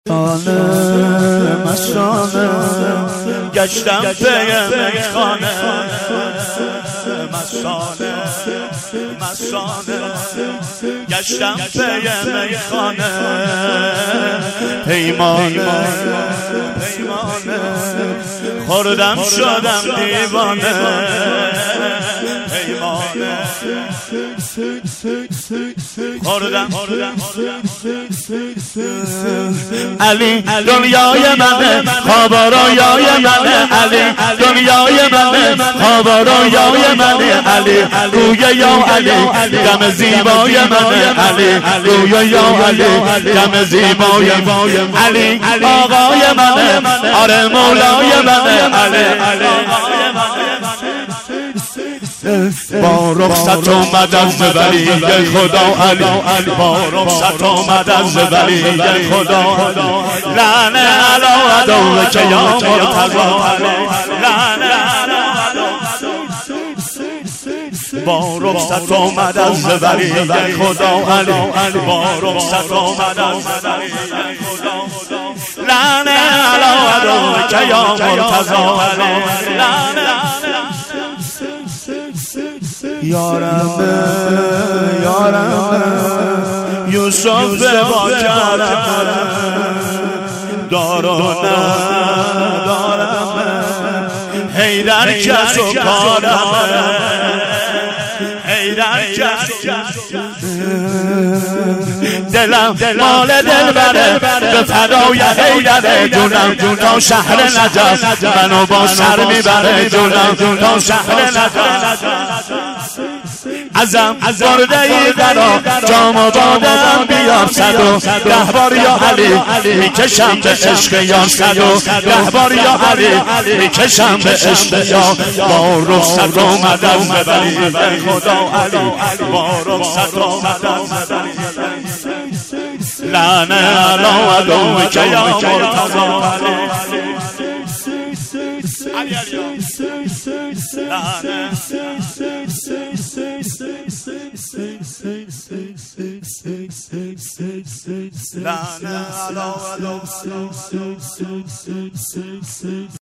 مستانه گشتم پی میخانه مستانه گشتم پی میخانه پیمانه خوردم شدم دیوانه پیمانه خوردم علی دنیای منه خواب و رویای منه علی دنیای منه خواب و رویای منه علی روی یا علی دم زیبای منه علی روی یا علی دم زیبای علی آقای منه آره مولای منه علی با رخصت اومد از ولی خدا علی با رخصت اومد از ولی خدا لعنه علی عدو که یا مرتضی لعنه با رخصت اومد از ولی خدا علی با رخصت اومد از ولی خدا لعنه علی عدو که یا مرتضی لعنه یارمه یوسف با کرم دارمه حیدر کس و کارمه حیدر کس دلم مال دل بره به فدای حیدر جونم تا شهر نجف منو با سر میبره جونم تا شهر نجف ازم برده ای درا جام و بادم بیار 110 بار یا علی میکشم به عشق یار 110 بار یا علی میکشم به عشق یار با رخصت اومدم ببری خدا علی با رخصت اومدم لعنه علی عدو که یا مرتضی لعنه علی عدو